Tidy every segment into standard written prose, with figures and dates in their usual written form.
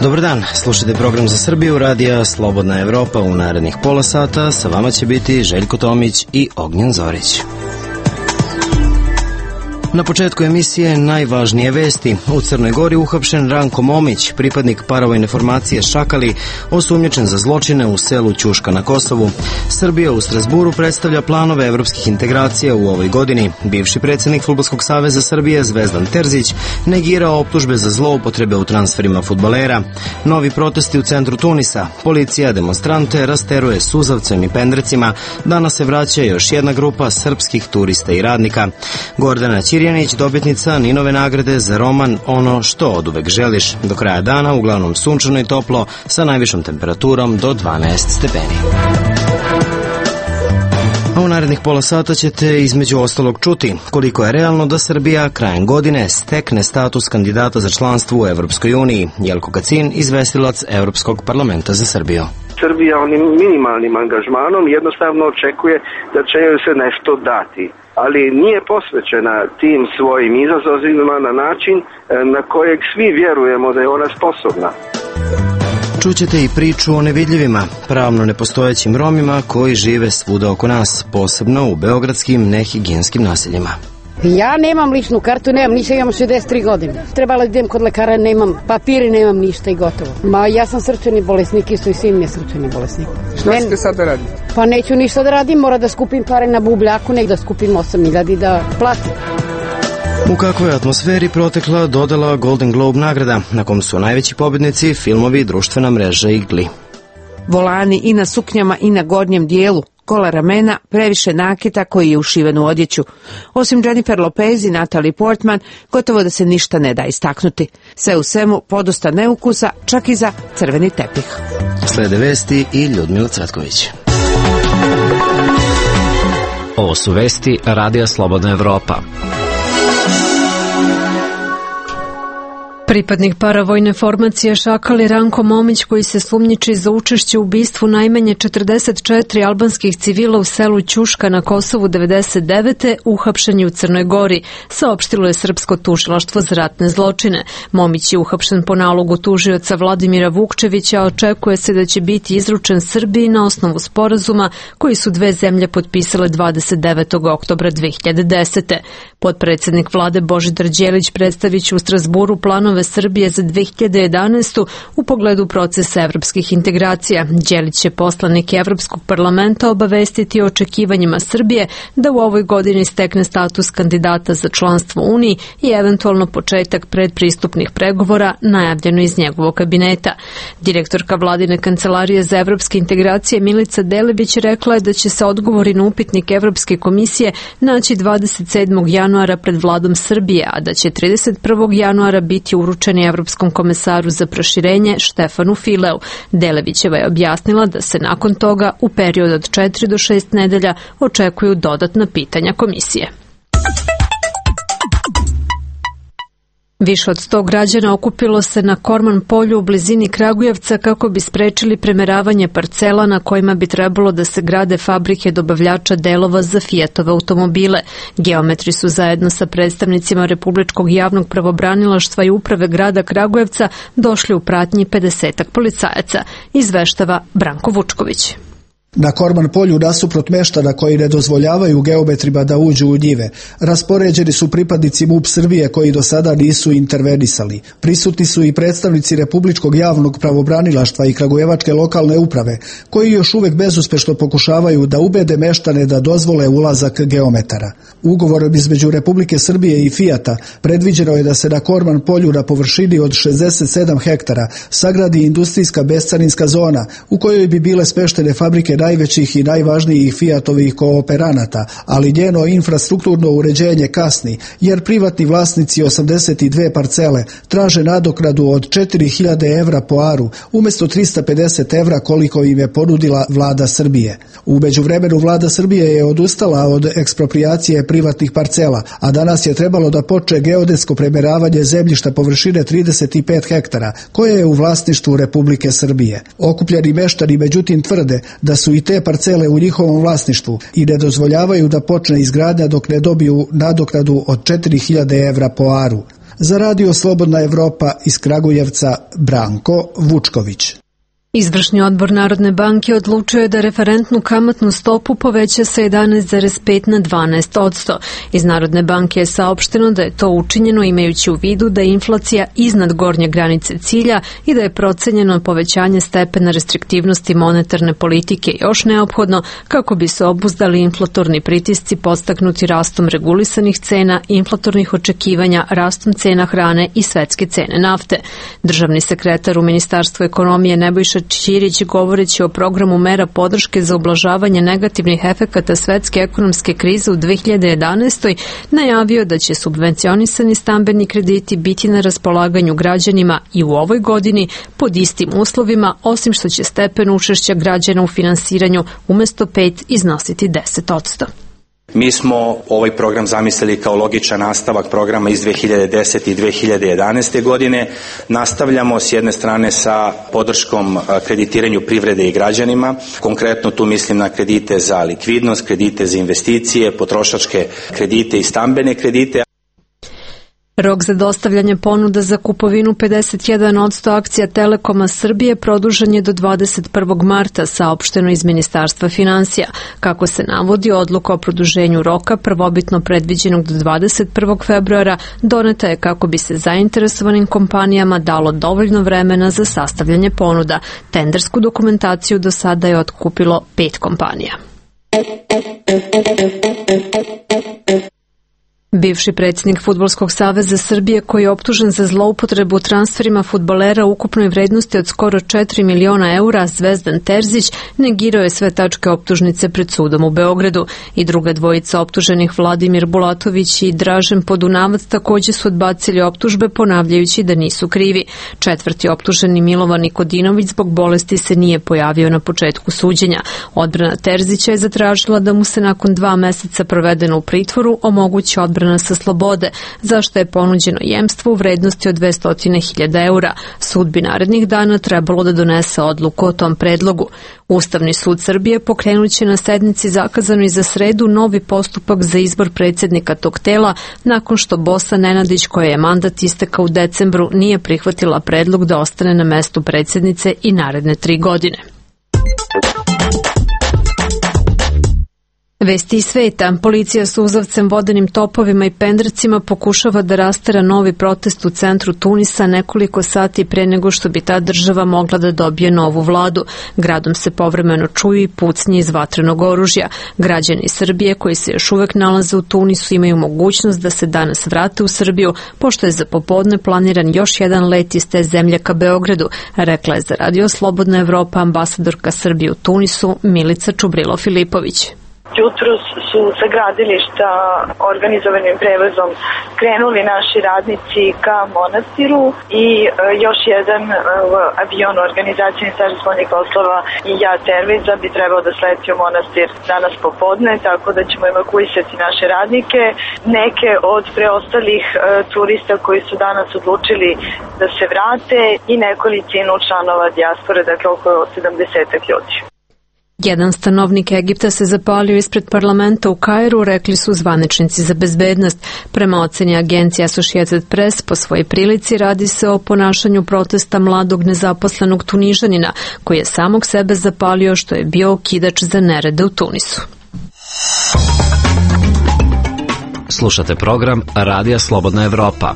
Dobar dan, slušajte program za Srbiju, radija Slobodna Evropa. U narednih pola sata sa vama će biti Željko Tomić i Ognjen Zorić. Na početku emisije najvažnije vesti. U Crnoj Gori uhapšen Ranko Momić, pripadnik paravojne formacije Šakali, osumnjičen za zločine u selu Ćuška na Kosovu. Srbija u Strazburu predstavlja planove evropskih integracija u ovoj godini. Bivši predsjednik Fudbalskog saveza Srbije Zvezdan Terzić negirao optužbe za zloupotrebe u transferima fudbalera. Novi protesti u centru Tunisa. Policija demonstrante rasteruje suzavcem i pendrecima. Danas se vraća još jedna grupa srpskih turista i radnika. Gordana Ćirjanić, dobitnica Ninove nagrade za roman Ono što oduvek želiš. Do kraja dana uglavnom sunčano i toplo sa najvišom temperaturom do 12 stepeni. A u narednih pola sata ćete između ostalog čuti koliko je realno da Srbija krajem godine stekne status kandidata za članstvo u Evropskoj uniji. Jelko Kacin, izvestilac Evropskog parlamenta za Srbiju. Srbija onim minimalnim angažmanom jednostavno očekuje da će joj se nešto dati, ali nije posvećena tim svojim izazovima na način na kojeg svi vjerujemo da je ona sposobna. Čućete i priču o nevidljivima, pravno nepostojećim Romima koji žive svuda oko nas, posebno u beogradskim nehigijenskim naseljima. Ja nemam ličnu kartu, nemam ništa, imam 63 godine. Trebala idem kod lekara, nemam papiri, nemam ništa i gotovo. Ja sam srčani bolesnik, isto i sin je srčani bolesnik. Šta ćete sad da radite? Pa neću ništa da radim, mora da skupim pare na bubljaku, nek da skupim 8.000 i da platim. U kakvoj atmosferi protekla dodala Golden Globe nagrada, na kom su najveći pobjednici filmovi društvena mreža Igli. Volani i na suknjama i na gornjem dijelu, gola ramena, previše nakita koji je ušiven u odjeću. Osim Jennifer Lopez i Natalie Portman, gotovo da se ništa ne da istaknuti. Sve u svemu podosta neukusa, čak i za crveni tepih. Slede vesti i Ljudmila Cvetković. Ovo su vesti Radija Slobodna Evropa. Pripadnik paravojne formacije Šakali Ranko Momić, koji se sumnjiči za učešće u ubistvu najmanje 44 albanskih civila u selu Ćuška na Kosovu 99. uhapšen je u Crnoj Gori, saopštilo je Srpsko tužilaštvo za ratne zločine. Momić je uhapšen po nalogu tužioca Vladimira Vukčevića, a očekuje se da će biti izručen Srbiji na osnovu sporazuma koji su dve zemlje potpisale 29. oktobra 2010. Potpredsjednik vlade Božidar Đelić predstavit će u Strazburu planove Srbije za 2011. u pogledu procesa evropskih integracija. Đelić će poslanike Evropskog parlamenta obavestiti o očekivanjima Srbije da u ovoj godini stekne status kandidata za članstvo u Uniji i eventualno početak predpristupnih pregovora, najavljeno iz njegovog kabineta. Direktorka vladine kancelarije za evropske integracije Milica Delebić rekla je da će se odgovori na upitnik Evropske komisije naći 27. januara pred vladom Srbije, a da će 31. januara biti uručeni Evropskom komesaru za proširenje Štefanu Fileu. Delevićeva je objasnila da se nakon toga u periodu od 4 do 6 nedelja očekuju dodatna pitanja komisije. Više od 100 građana okupilo se na Korman polju u blizini Kragujevca kako bi sprečili premeravanje parcela na kojima bi trebalo da se grade fabrike dobavljača delova za Fiatove automobile. Geometri su zajedno sa predstavnicima Republičkog javnog pravobranilaštva i uprave grada Kragujevca došli u pratnji 50 policajaca, izveštava Branko Vučković. Na Korman polju, nasuprot meštana koji ne dozvoljavaju geometrima da uđu u njive, raspoređeni su pripadnici MUP Srbije koji do sada nisu intervenisali. Prisutni su i predstavnici Republičkog javnog pravobranilaštva i Kragujevačke lokalne uprave, koji još uvek bezuspešno pokušavaju da ubede meštane da dozvole ulazak geometara. Ugovorom između Republike Srbije i Fijata predviđeno je da se na Korman polju na površini od 67 hektara sagradi industrijska bescarinska zona u kojoj bi bile smeštene fabrike najvećih i najvažnijih Fiatovih kooperanata, ali njeno infrastrukturno uređenje kasni, jer privatni vlasnici 82 parcele traže nadoknadu od 4.000 evra po aru, umjesto 350 evra koliko im je ponudila vlada Srbije. U međuvremenu vlada Srbije je odustala od eksproprijacije privatnih parcela, a danas je trebalo da počne geodetsko premeravanje zemljišta površine 35 hektara, koje je u vlasništvu Republike Srbije. Okupljeni meštani međutim tvrde da su i te parcele u njihovom vlasništvu i ne dozvoljavaju da počne izgradnja dok ne dobiju nadoknadu od 4.000 evra po aru. Za Radio Slobodna Evropa iz Kragujevca Branko Vučković. Izvršni odbor Narodne banke odlučio je da referentnu kamatnu stopu poveća sa 11,5 na 12%. Iz Narodne banke je saopšteno da je to učinjeno imajući u vidu da je inflacija iznad gornje granice cilja i da je procenjeno povećanje stepena restriktivnosti monetarne politike još neophodno kako bi se obuzdali inflatorni pritisci podstaknuti rastom regulisanih cena, inflatornih očekivanja, rastom cena hrane i svetske cene nafte. Državni sekretar u Ministarstvu ekonomije Nebojša Ćirić, govoreći o programu mera podrške za ublažavanje negativnih efekata svetske ekonomske krize u 2011. najavio da će subvencionisani stambeni krediti biti na raspolaganju građanima i u ovoj godini pod istim uslovima, osim što će stepen učešća građana u finansiranju umesto 5 iznositi 10%. Mi smo ovaj program zamislili kao logičan nastavak programa iz 2010. i 2011. godine. Nastavljamo s jedne strane sa podrškom kreditiranju privrede i građanima. Konkretno tu mislim na kredite za likvidnost, kredite za investicije, potrošačke kredite i stambene kredite. Rok za dostavljanje ponuda za kupovinu 51% akcija Telekoma Srbije produžen je do 21. marta, saopšteno iz Ministarstva finansija. Kako se navodi, odluka o produženju roka, prvobitno predviđenog do 21. februara, doneta je kako bi se zainteresovanim kompanijama dalo dovoljno vremena za sastavljanje ponuda. Tendersku dokumentaciju do sada je otkupilo 5 kompanija. Bivši predsjednik Fudbalskog saveza Srbije, koji je optužen za zloupotrebu transferima fudbalera u ukupnoj vrednosti od skoro 4 miliona eura, Zvezdan Terzić, negirao je sve tačke optužnice pred sudom u Beogradu. I druga dvojica optuženih, Vladimir Bulatović i Dražen Podunavac, također su odbacili optužbe, ponavljajući da nisu krivi. Četvrti optuženi, Milovan Nikodinović, zbog bolesti se nije pojavio na početku suđenja. Odbrana Terzića je zatražila da mu se nakon 2 meseca provedeno u pritvoru omogući odbrana sa slobode, zašto je ponuđeno jemstvo u vrednosti od 200.000 eura. Sud bi narednih dana trebalo da donese odluku o tom predlogu. Ustavni sud Srbije pokrenut će na sednici zakazanoj za sredu novi postupak za izbor predsjednika tog tela, nakon što Bosa Nenadić, koja je mandat istekao u decembru, nije prihvatila predlog da ostane na mestu predsjednice i naredne 3 godine. Vesti iz sveta. Policija s suzavcem, vodenim topovima i pendrecima pokušava da rastera novi protest u centru Tunisa nekoliko sati pre nego što bi ta država mogla da dobije novu vladu. Gradom se povremeno čuju i pucnje iz vatrenog oružja. Građani Srbije koji se još uvek nalaze u Tunisu imaju mogućnost da se danas vrate u Srbiju, pošto je za popodne planiran još jedan let iz te zemlje ka Beogradu, rekla je za Radio Slobodna Evropa ambasadorka Srbije u Tunisu Milica Čubrilo-Filipović. Jutros su sa gradilišta organizovanim prevozom krenuli naši radnici ka Monastiru i još jedan avion organizacije Ministarstva spoljnih poslova i JAT Airwaysa bi trebao da sleti u Monastir danas popodne, tako da ćemo evakuisati naše radnike. Neke od preostalih turista koji su danas odlučili da se vrate i nekolicinu članova dijaspore, dakle oko 70 ljudi. Jedan stanovnik Egipta se zapalio ispred parlamenta u Kairu, rekli su zvaničnici za bezbednost. Prema oceni agencije Associated Press, po svojoj prilici radi se o ponašanju protesta mladog nezaposlenog Tunižanina, koji je samog sebe zapalio, što je bio okidač za nerede u Tunisu. Slušate program Radija Slobodna Evropa.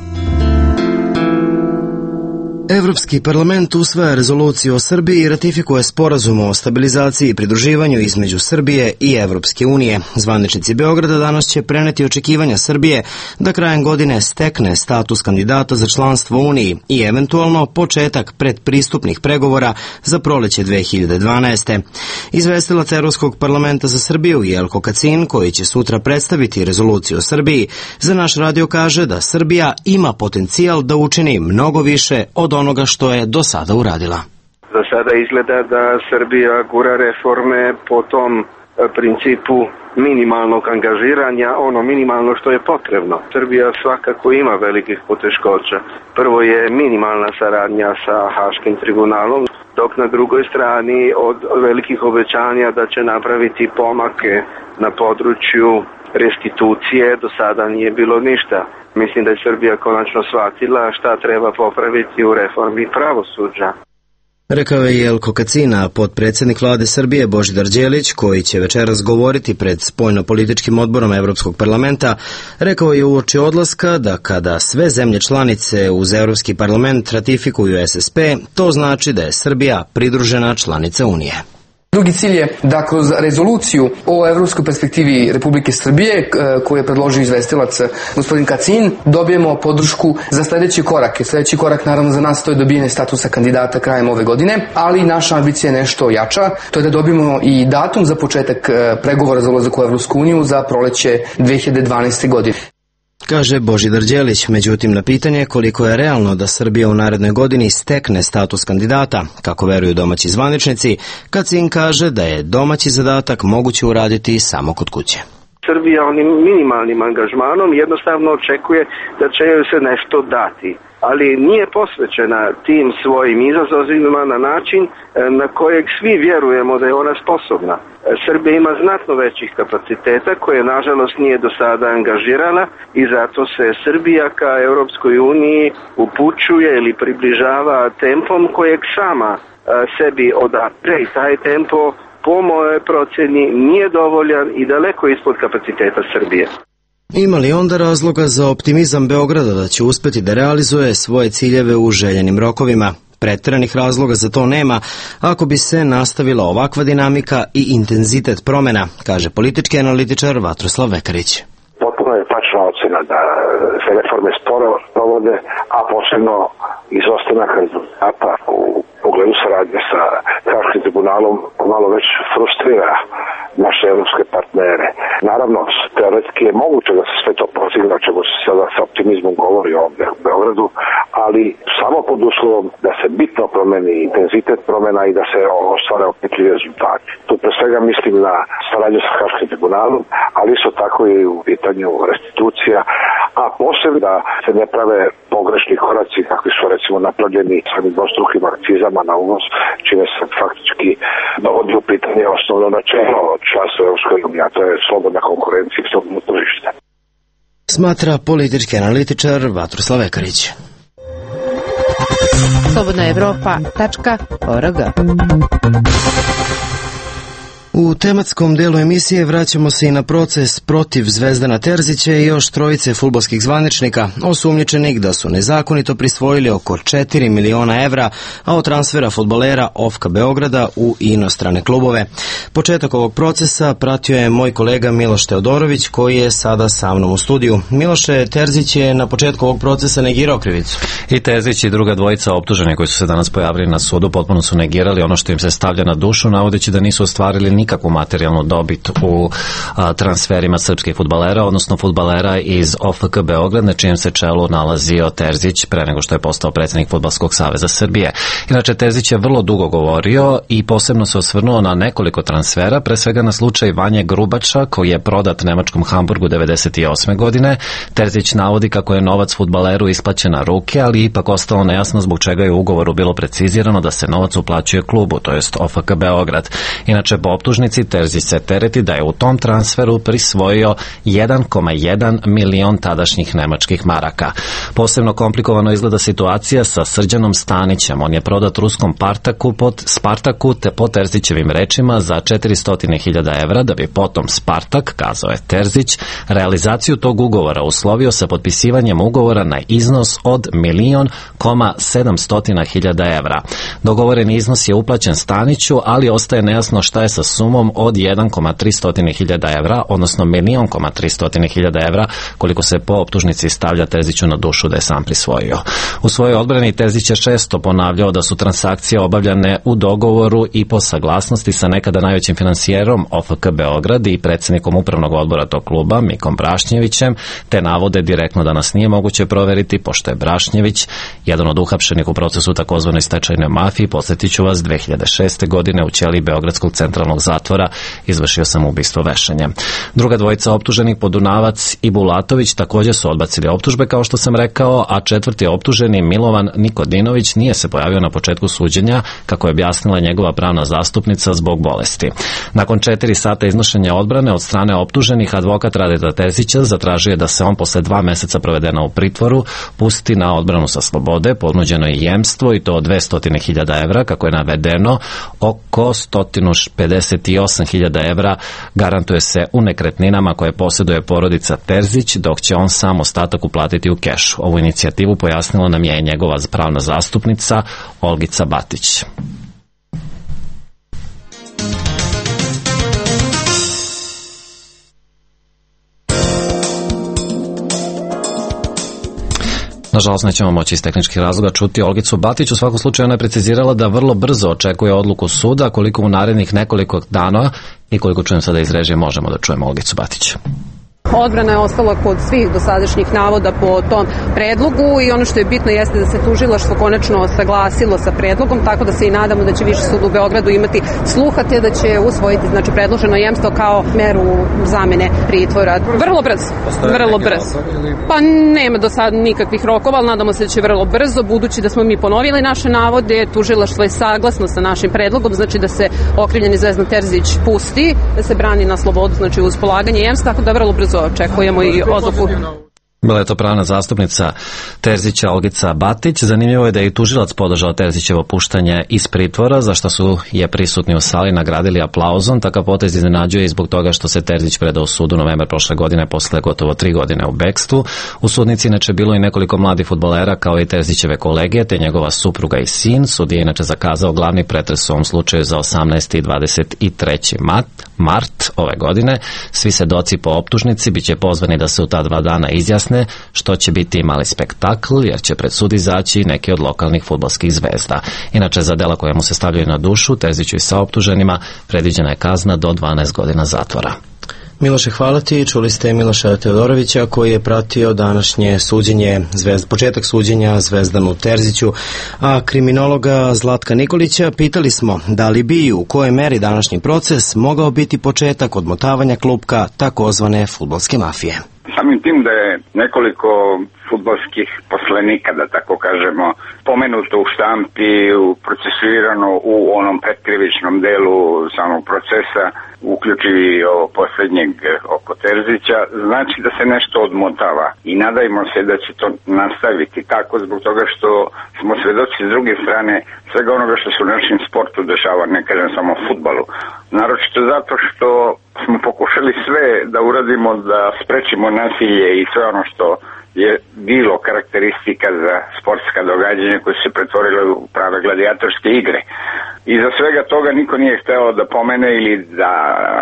Evropski parlament usvaja rezoluciju o Srbiji i ratifikuje sporazum o stabilizaciji i pridruživanju između Srbije i Evropske unije. Zvaničnici Beograda danas će preneti očekivanja Srbije da krajem godine stekne status kandidata za članstvo u Uniji i eventualno početak predpristupnih pregovora za proleće 2012. Izvestilac Evropskog parlamenta za Srbiju Jelko Kacin, koji će sutra predstaviti rezoluciju o Srbiji, za naš radio kaže da Srbija ima potencijal da učini mnogo više od onoga što je do sada uradila. Za sada izgleda da Srbija gura reforme po tom principu minimalnog angažiranja, ono minimalno što je potrebno. Srbija svakako ima velikih poteškoća. Prvo je minimalna saradnja sa Haškim tribunalom, dok na drugoj strani od velikih obećanja da će napraviti pomake na području restitucije do sada nije bilo ništa. Mislim da je Srbija konačno shvatila šta treba popraviti u reformi pravosuđa. Rekao je Jelko Kacina, potpredsjednik vlade Srbije Božidar Đelić, koji će večeras govoriti pred spoljno-političkim odborom Evropskog parlamenta, rekao je uoči odlaska da kada sve zemlje članice uz Evropski parlament ratifikuju SSP, to znači da je Srbija pridružena članica Unije. Drugi cilj je da kroz rezoluciju o evropskoj perspektivi Republike Srbije, koju je predložio izvestilac gospodin Kacin, dobijemo podršku za sledeće korake. Sledeći korak naravno za nas to je dobijanje statusa kandidata krajem ove godine, ali naša ambicija je nešto jača, to je da dobijemo i datum za početak pregovora za ulazak u Evropsku uniju za proleće 2012. godine. Kaže Božidar Đelić, međutim na pitanje koliko je realno da Srbija u narednoj godini stekne status kandidata, kako veruju domaći zvaničnici, Kacin kaže da je domaći zadatak moguće uraditi samo kod kuće. Srbija onim minimalnim angažmanom jednostavno očekuje da će joj se nešto dati, ali nije posvećena tim svojim izazovima na način na kojeg svi vjerujemo da je ona sposobna. Srbija ima znatno većih kapaciteta koje nažalost nije do sada angažirala i zato se Srbija ka Europskoj uniji upućuje ili približava tempom kojeg sama sebi odapre i taj tempo po mojoj procjeni nije dovoljan i daleko ispod kapaciteta Srbije. Ima li onda razloga za optimizam Beograda da će uspeti da realizuje svoje ciljeve u željenim rokovima? Pretjeranih razloga za to nema ako bi se nastavila ovakva dinamika i intenzitet promjena, kaže politički analitičar Vatroslav Vekarić. Potpuno je tačna ocjena da se reforme sporo provode, a posebno izostanak rezultata u pogledu saradnje sa Haškim tribunalom malo već frustrira naše evropske partnere. Naravno, teoretski je moguće da se sve to postigne, o čemu se sada sa optimizmom govori ovdje u Beogradu, ali samo pod uslovom da se bitno promeni intenzitet promjena i da se ostvare opitljivi rezultati. Tu pre svega mislim na saradnju sa Haškim tribunalom, ali isto tako i u pitanju restitucija, a posebno da se ne prave pogrešni koraci kakvi su recimo napravljeni samim dvostrukim akcizama na uvoz, čime se faktički dovodi u pitanje osnovno načelo članstva Evropskoj uniji, a to je slobodna konkurencija i slobodno tržište. Smatra politički analitičar Vatroslav Vekarić. slobodnaevropa.org. U tematskom delu emisije vraćamo se i na proces protiv Zvezdana Terzića i još trojice fudbalskih zvaničnika, osumnjičenih da su nezakonito prisvojili oko 4 miliona evra, a od transfera fudbalera OFK Beograda u inostrane klubove. Početak ovog procesa pratio je moj kolega Miloš Teodorović, koji je sada sa mnom u studiju. Miloše, Terzić je na početku ovog procesa negirao krivicu. I Terzić i druga dvojica optuženi koji su se danas pojavili na sudu potpuno su negirali ono što im se stavlja na dušu, navodeći da nisu ostvarili nikakvu materijalnu dobit u transferima srpskih fudbalera, odnosno fudbalera iz OFK Beograd, na čijem se čelu nalazio Terzić pre nego što je postao predsjednik Fudbalskog saveza Srbije. Inače, Terzić je vrlo dugo govorio i posebno se osvrnuo na nekoliko transfera, pre svega na slučaj Vanje Grubača, koji je prodat nemačkom Hamburgu 1998. godine. Terzić navodi kako je novac fudbaleru isplaćen na ruke, ali ipak ostalo nejasno zbog čega je u ugovoru bilo precizirano da se novac uplaćuje klubu, to jest OFK Beograd. Inače, po optužnici Terzić se tereti da je u tom transferu prisvojio 1,1 milion tadašnjih nemačkih maraka. Posebno komplikovano izgleda situacija sa Srđanom Stanićem. On je prodat ruskom Spartaku te po Terzićevim rečima za 400.000 evra, da bi potom Spartak, kazao je Terzić, realizaciju tog ugovora uslovio sa potpisivanjem ugovora na iznos od 1.700.000 evra. Dogovoreni iznos je uplaćen Staniću, ali ostaje nejasno šta je sa sumom od 1.300.000 evra, odnosno 1.300.000 evra, koliko se po optužnici stavlja Terziću na dušu da je sam prisvojio. U svojoj odbrani Terzić je često ponavljao da su transakcije obavljane u dogovoru i po saglasnosti sa nekada najvećim finansijerom OFK Beograd i predsjednikom upravnog odbora tog kluba, Mikom Brašnjevićem, te navode direktno da nas nije moguće proveriti, pošto je Brašnjević jedan od uhapšenih u procesu takozvanoj stečajnoj mafiji, podsjetit ću vas, 2006. godine u ćeliji Beogradskog centralnog zatvora zatvora, izvršio samoubistvo vešanjem. Druga dvojica optuženih, Podunavac i Bulatović, također su odbacili optužbe, kao što sam rekao, a četvrti optuženi, Milovan Nikodinović, nije se pojavio na početku suđenja, kako je objasnila njegova pravna zastupnica, zbog bolesti. Nakon 4 sata iznošenja odbrane od strane optuženih, advokat Radeta Terzića zatražio je da se on posle 2 meseca provedena u pritvoru pusti na odbranu sa slobode. Ponuđeno je jemstvo, i to od 200.000 evra, kako je navedeno, oko 158.000 evra garantuje se u nekretninama koje posjeduje porodica Terzić, dok će on sam ostatak uplatiti u kešu. Ovu inicijativu pojasnila nam je njegova pravna zastupnica Olgica Batić. Nažalost, nećemo moći iz tehničkih razloga čuti Olgicu Batić. U svakom slučaju ona je precizirala da vrlo brzo očekuje odluku suda, koliko u narednih nekoliko dana, i koliko čujem sada iz režije možemo da čujemo Olgicu Batić. Odbrana je ostala kod svih dosadašnjih navoda po tom predlogu i ono što je bitno jeste da se tužilaštvo konačno saglasilo sa predlogom, tako da se i nadamo da će Viši sud u Beogradu imati sluha te da će usvojiti predloženo jemstvo kao meru zamene pritvora. Vrlo brzo. Pa nema do sada nikakvih rokova, ali nadamo se da će vrlo brzo, budući da smo mi ponovili naše navode, tužilaštvo je saglasno sa našim predlogom, znači da se okrivljeni Zvezdan Terzić pusti, da se brani na slobodu, znači uz polaganje jemstva, tako da vrlo brzo očekujemo i odluku. Bila je to pravna zastupnica Terzića Olgica Batić. Zanimljivo je da je i tužilac podržao Terzićevo puštanje iz pritvora, za što su je prisutni u sali nagradili aplauzom. Takav potez iznenađuje i zbog toga što se Terzić predao sudu novembar prošle godine posle gotovo 3 godine u bekstvu. U sudnici inače bilo i nekoliko mladih fudbalera kao i Terzićeve kolege, te njegova supruga i sin. Sudija inače zakazao glavni pretres u ovom slučaju za 18. i 23. mart ove godine. Svi svedoci po optužnici biće pozvani da se u ta 2 dana izjasne, što će biti mali spektakl, jer će pred sud izaći neki od lokalnih fudbalskih zvezda. Inače, za dela koje mu se stavljaju na dušu, Terziću i saoptuženima, predviđena je kazna do 12 godina zatvora. Miloše, hvala ti. Čuli ste Miloša Teodorovića koji je pratio današnje suđenje, početak suđenja Zvezdanu Terziću, a kriminologa Zlatka Nikolića pitali smo da li bi u kojoj meri današnji proces mogao biti početak odmotavanja klupka takozvane fudbalske mafije. Samim tim da je nekoliko fudbalskih poslenika, da tako kažemo, pomenuto u štampi, procesuirano u onom predkrivičnom delu samog procesa, uključivi ovo posljednjeg oko Terzića, znači da se nešto odmotava i nadajmo se da će to nastaviti tako, zbog toga što smo svedoci s druge strane svega onoga što se u našem sportu dešava, ne kažem samo fudbalu. Naročito zato što smo pokušali sve da uradimo da sprečimo nasilje i sve ono što je bilo karakteristika za sportska događanja koje se pretvorile u prave gladijatorske igre. I za svega toga niko nije hteo da pomene ili da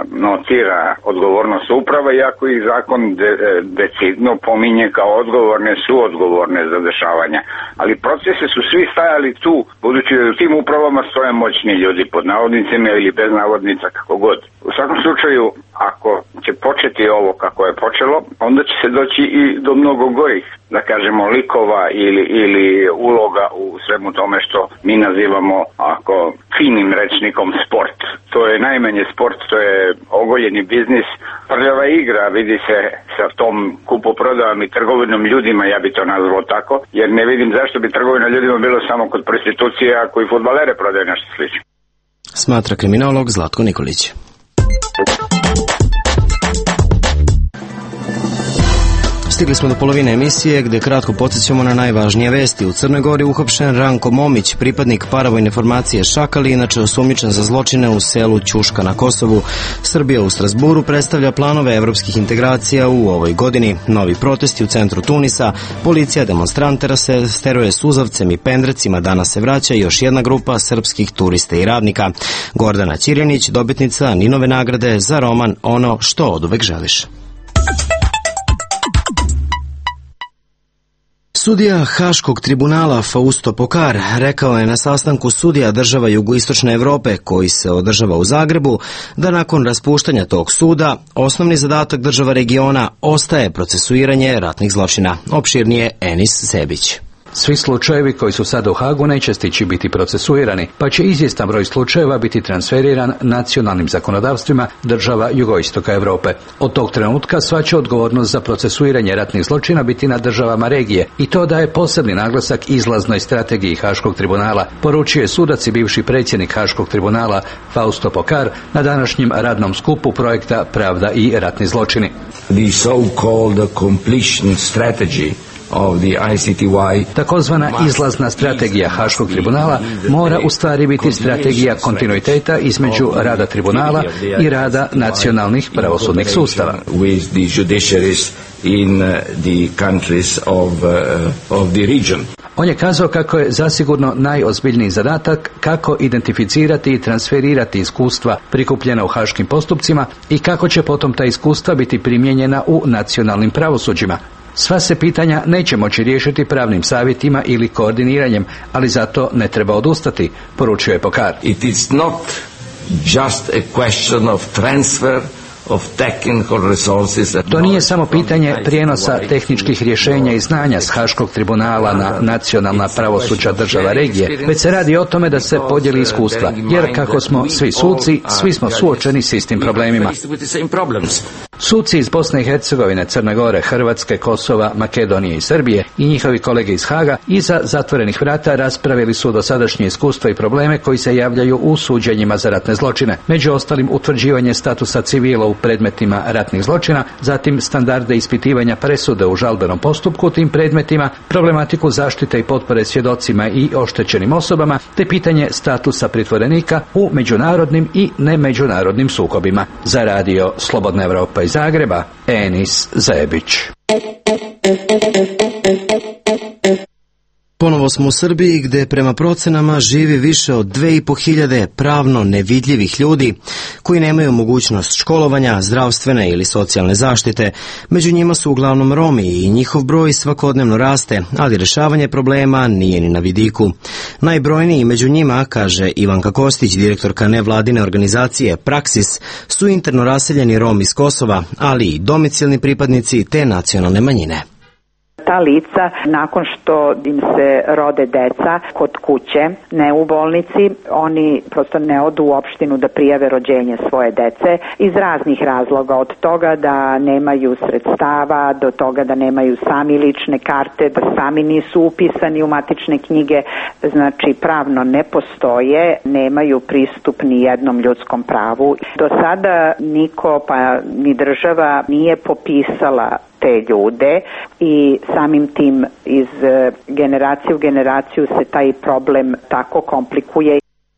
notira odgovornost uprava, iako i zakon decidno pominje kao odgovorne, suodgovorne za dešavanja. Ali procese su svi stajali tu, budući da u tim upravama stoje moćni ljudi, pod navodnicima ili bez navodnica, kako god. U svakom slučaju, ako će početi ovo kako je počelo, onda će se doći i do mnogo gorih, da kažemo, likova ili uloga u svemu tome što mi nazivamo, ako finim rečnikom, sport. To je najmanje sport, to je ogoljeni biznis. Prljava igra vidi se sa tom kupoprodavom i trgovinom ljudima, ja bi to nazvao tako, jer ne vidim zašto bi trgovina ljudima bilo samo kod prostitucije, ako i fudbalere prodaju nešto slično. Smatra kriminolog Zlatko Nikolić. Stigli smo do polovine emisije gde kratko podsjećamo na najvažnije vesti. U Crnoj Gori uhapšen Ranko Momić, pripadnik paravojne formacije Šakali, inače osumnjičen za zločine u selu Ćuška na Kosovu. Srbija u Strazburu predstavlja planove evropskih integracija u ovoj godini. Novi protesti u centru Tunisa, policija demonstrante rasteruje suzavcem i pendrecima, danas se vraća još jedna grupa srpskih turista i radnika. Gordana Ćirjanić, dobitnica Ninove nagrade za roman Ono što oduvek želiš. Sudija Haškog tribunala Fausto Pokar rekao je na sastanku sudija država Jugoistočne Evrope koji se održava u Zagrebu da nakon raspuštanja tog suda osnovni zadatak država regiona ostaje procesuiranje ratnih zločina. Opširnije Enis Zebić. Svi slučajevi koji su sada u Hagu neće stići biti procesuirani, pa će izvjestan broj slučajeva biti transferiran nacionalnim zakonodavstvima država jugoistoka Europe. Od tog trenutka sva će odgovornost za procesuiranje ratnih zločina biti na državama regije i to daje posebni naglasak izlaznoj strategiji Haškog tribunala, poručio je sudac i bivši predsjednik Haškog tribunala Fausto Pokar na današnjem radnom skupu projekta Pravda i ratni zločini. The so-called completion strategy of the ICTY. Takozvana izlazna strategija Haškog tribunala mora u stvari biti strategija kontinuiteta između rada tribunala i rada nacionalnih pravosudnih sustava. With the judiciaries in the countries of the region. On je kazao kako je zasigurno najozbiljniji zadatak kako identificirati i transferirati iskustva prikupljena u haškim postupcima i kako će potom ta iskustva biti primijenjena u nacionalnim pravosuđima. Sva se pitanja neće moći riješiti pravnim savjetima ili koordiniranjem, ali zato ne treba odustati, poručio je Pokar. It is not just a question of transfer of technical resources. To nije samo pitanje prijenosa tehničkih rješenja i znanja s Haškog tribunala na nacionalna pravosuđa država regije, već se radi o tome da se podijeli iskustva, jer kako smo svi suci, svi smo suočeni s istim problemima. Suci iz Bosne i Hercegovine, Crne Gore, Hrvatske, Kosova, Makedonije i Srbije i njihovi kolege iz Haga iza zatvorenih vrata raspravili su dosadašnje iskustva i probleme koji se javljaju u suđenjima za ratne zločine. Među ostalim utvrđivanje statusa civila u predmetima ratnih zločina, zatim standarde ispitivanja presude u žalbenom postupku u tim predmetima, problematiku zaštite i potpore svjedocima i oštećenim osobama, te pitanje statusa pritvorenika u međunarodnim i nemeđunarodnim sukobima. Za radio Slobodna Europa iz Zagreba, Enis Zebić. Ponovo smo u Srbiji gdje prema procenama živi više od 2500 pravno nevidljivih ljudi koji nemaju mogućnost školovanja, zdravstvene ili socijalne zaštite. Među njima su uglavnom Romi i njihov broj svakodnevno raste, ali rješavanje problema nije ni na vidiku. Najbrojniji među njima, kaže Ivanka Kostić, direktorka nevladine organizacije Praksis, su interno raseljeni Romi iz Kosova, ali i domicilni pripadnici te nacionalne manjine. Ta lica, nakon što im se rode deca kod kuće, ne u bolnici, oni prosto ne odu u opštinu da prijave rođenje svoje dece iz raznih razloga, od toga da nemaju sredstava, do toga da nemaju sami lične karte, da sami nisu upisani u matične knjige, znači pravno ne postoje, nemaju pristup ni jednom ljudskom pravu. Do sada niko, pa ni država, nije popisala te ljude i samim tim iz generacije u generaciju se taj problem tako komplikuje.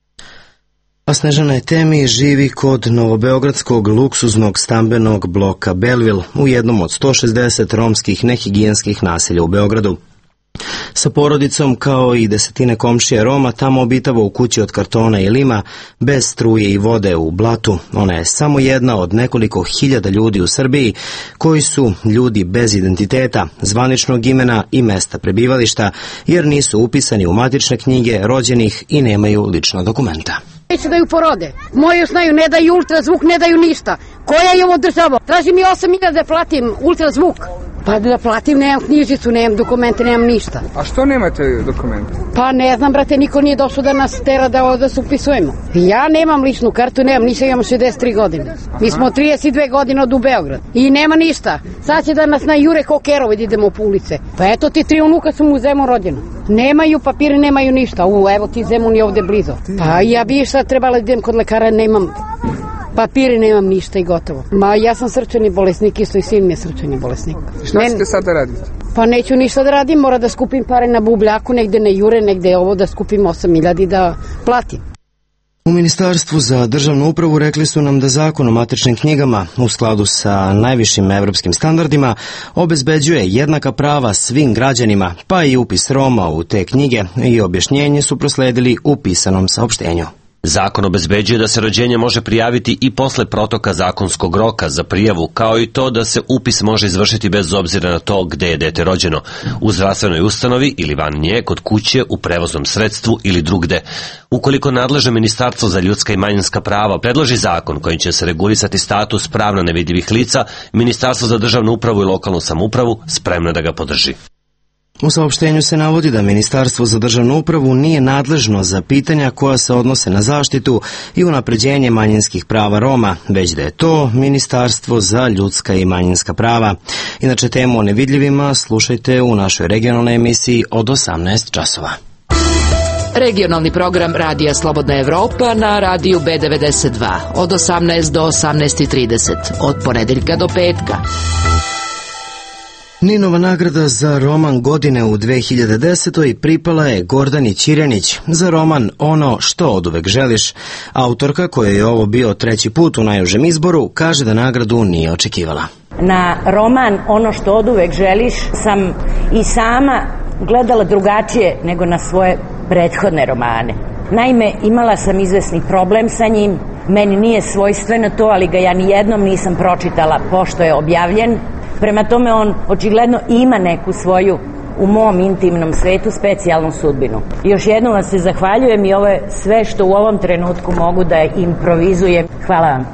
A Snežana Temi živi kod novobeogradskog luksuznog stambenog bloka Belleville u jednom od 160 romskih nehigijenskih naselja u Beogradu. Sa porodicom kao i desetine komšija Roma tamo obitava u kući od kartona i lima, bez struje i vode u blatu. Ona je samo jedna od nekoliko hiljada ljudi u Srbiji koji su ljudi bez identiteta, zvaničnog imena i mesta prebivališta, jer nisu upisani u matične knjige rođenih i nemaju lična dokumenta. Neće da ju porode. Moji znaju, ne daju ultrazvuk, ne daju ništa. Koja je ovo država? Traži mi 8.000 da platim ultrazvuk. Pa da platim, nemam knjižicu, nemam dokumente, nemam ništa. A što nemate dokumente? Pa ne znam, brate, niko nije došao da nas tera da se upisujemo. Ja nemam ličnu kartu, nemam ništa, imam 63 godine. Mi smo 32 godine od u Beograd. I nema ništa. Sad će da nas najure ko kerovi da idemo po ulice. Pa eto ti 3 unuka su mu u Zemun rođeno. Nemaju papire, nemaju ništa. Evo ti Zemun je ovde blizu. Pa ja bi šta trebala da idem kod lekara, nemam papire, nemam ništa i gotovo. Ma ja sam srčani bolesnik, isto i sin mi je srčani bolesnik. Šta ćete sad da radite? Pa neću ništa da radim, mora da skupim pare na bubljaku, negde ne jure, negde ovo da skupim 8.000 i da platim. U Ministarstvu za državnu upravu rekli su nam da zakon o matičnim knjigama u skladu sa najvišim evropskim standardima obezbeđuje jednaka prava svim građanima, pa i upis Roma u te knjige, i objašnjenje su prosledili u pisanom saopštenju. Zakon obezbeđuje da se rođenje može prijaviti i posle protoka zakonskog roka za prijavu, kao i to da se upis može izvršiti bez obzira na to gde je dete rođeno, u zdravstvenoj ustanovi ili van nje, kod kuće, u prevoznom sredstvu ili drugde. Ukoliko nadležno Ministarstvo za ljudska i manjinska prava predloži zakon kojim će se regulisati status pravno nevidljivih lica, Ministarstvo za državnu upravu i lokalnu samoupravu spremno da ga podrži. U saopštenju se navodi da Ministarstvo za državnu upravu nije nadležno za pitanja koja se odnose na zaštitu i unapređenje manjinskih prava Roma, već da je to Ministarstvo za ljudska i manjinska prava. Inače, temu o nevidljivima slušajte u našoj regionalnoj emisiji od 18 časova. Regionalni program Radija Slobodna Evropa na radiju B92 od 18 do 18:30, od ponedeljka do petka. Ninova nagrada za roman godine u 2010. pripala je Gordani Ćirjanić za roman Ono što oduvek želiš. Autorka, koja je ovo bio 3. put u najužem izboru, kaže da nagradu nije očekivala. Na roman Ono što oduvek želiš sam i sama gledala drugačije nego na svoje prethodne romane. Naime, imala sam izvesni problem sa njim, meni nije svojstveno to, ali ga ja nijednom nisam pročitala pošto je objavljen. Prema tome on očigledno ima neku svoju, u mom intimnom svetu, specijalnu sudbinu. Još jednom vam se zahvaljujem i ovo je sve što u ovom trenutku mogu da improvizujem. Hvala vam.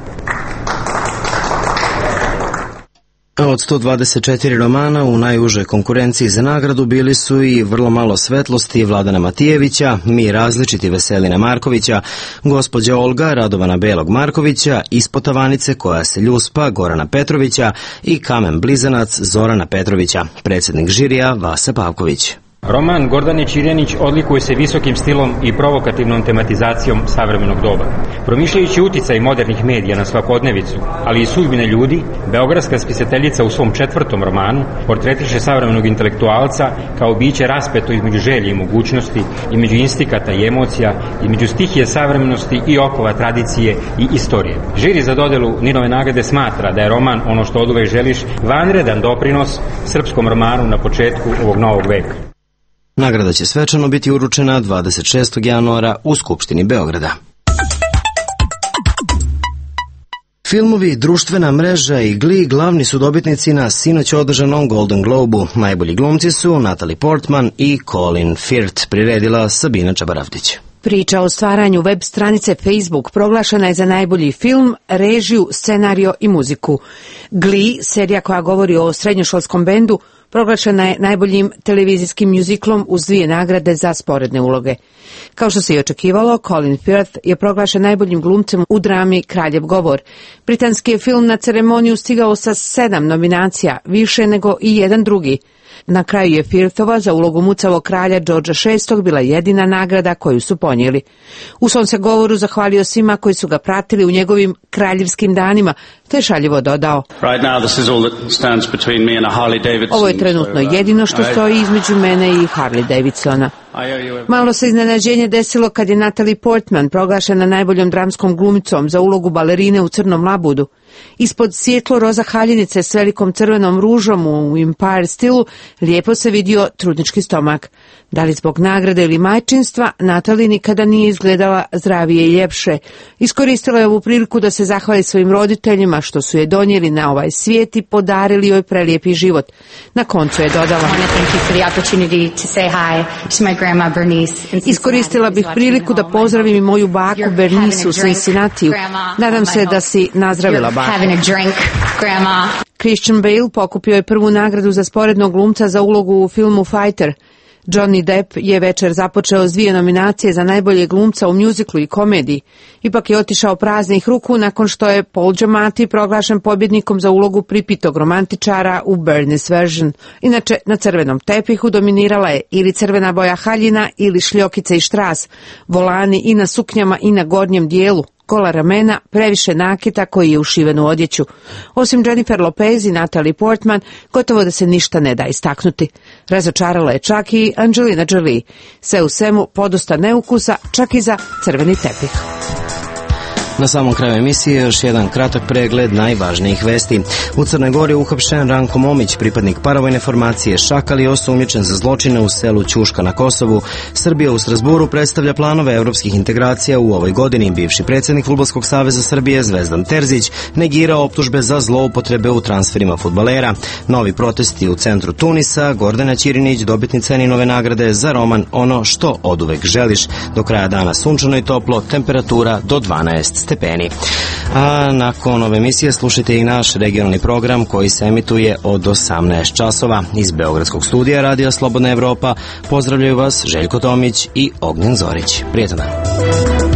Od 124 romana u najužoj konkurenciji za nagradu bili su i Vrlo malo svetlosti Vladana Matijevića, Mi različiti Veselina Markovića, Gospođa Olga Radovana Belog Markovića, Ispotavanice koja se ljuspa Gorana Petrovića i Kamen blizanac Zorana Petrovića. Predsjednik žirija Vasa Pavković. Roman Gordane Ćirjanić odlikuje se visokim stilom i provokativnom tematizacijom savremenog doba. Promišljajući uticaj modernih medija na svakodnevicu, ali i sudbine ljudi, beogradska spisateljica u svom 4. romanu portretiše savremenog intelektualca kao biće raspeto između želje i mogućnosti, između instikata i emocija, između stihije savremenosti i okova tradicije i istorije. Žiri za dodelu Ninove nagrade smatra da je roman Ono što oduvek želiš vanredan doprinos srpskom romanu na početku ovog novog veka. Nagrada će svečano biti uručena 26. januara u Skupštini Beograda. Filmovi Društvena mreža i Glee glavni su dobitnici na sinoć održanom Golden Globu. Najbolji glumci su Natalie Portman i Colin Firth, priredila Sabina Čabaravdić. Priča o stvaranju web stranice Facebook proglašena je za najbolji film, režiju, scenario i muziku. Glee, serija koja govori o srednjoškolskom bendu, proglašena je najboljim televizijskim mjuziklom uz 2 nagrade za sporedne uloge. Kao što se i očekivalo, Colin Firth je proglašen najboljim glumcem u drami Kraljev govor. Britanski je film na ceremoniju stigao sa 7 nominacija, više nego i jedan drugi. Na kraju je Firthova za ulogu mucavog kralja Georgea VI bila jedina nagrada koju su ponijeli. U svom se govoru zahvalio svima koji su ga pratili u njegovim kraljevskim danima, te šaljivo dodao: Ovo je trenutno jedino što stoji između mene i Harley Davidsona. Malo se iznenađenje desilo kad je Natalie Portman proglašena najboljom dramskom glumicom za ulogu balerine u Crnom labudu. Ispod svijetlo roza haljinice s velikom crvenom ružom u Empire stilu lijepo se vidio trudnički stomak. Da li zbog nagrade ili majčinstva, Natalie nikada nije izgledala zdravije i ljepše. Iskoristila je ovu priliku da se zahvali svojim roditeljima što su je donijeli na ovaj svijet i podarili joj prelijepi život. Na koncu je dodala: Iskoristila bih priliku da pozdravim i moju baku Bernice u Cincinnatiju. Nadam se da si nazdravila, baka. Christian Bale pokupio je prvu nagradu za sporednog glumca za ulogu u filmu Fighter. Johnny Depp je večer započeo s 2 nominacije za najbolje glumca u mjuziklu i komediji. Ipak je otišao praznih ruku nakon što je Paul Giamatti proglašen pobjednikom za ulogu pripitog romantičara u Bernie's Version. Inače, na crvenom tepihu dominirala je ili crvena boja haljina ili šljokice i štras, volani i na suknjama i na gornjem dijelu, gola ramena, previše nakita koji je ušiven u odjeću. Osim Jennifer Lopez i Natalie Portman, gotovo da se ništa ne da istaknuti. Razočarala je čak i Angelina Jolie. Sve u svemu podosta neukusa, čak i za crveni tepih. Na samom kraju emisije još jedan kratak pregled najvažnijih vesti. U Crnoj Gori uhapšen Ranko Momić, pripadnik paravojne formacije Šakal, je osumnjičen za zločine u selu Ćuška na Kosovu. Srbija u Strazburu predstavlja planove evropskih integracija u ovoj godini. Bivši predsjednik Fudbalskog saveza Srbije Zvezdan Terzić negirao optužbe za zloupotrebe u transferima fudbalera. Novi protesti u centru Tunisa. Gordana Ćirjanić, dobitnica Ninove nagrade za roman Ono što oduvek želiš. Do kraja dana sunčano i toplo, temperatura do 12 stepeni. stepeni. A nakon ove emisije slušajte i naš regionalni program koji se emituje od 18 časova. Iz Beogradskog studija Radija Slobodna Evropa pozdravljaju vas Željko Tomić i Ognjen Zorić. Prijetan dan.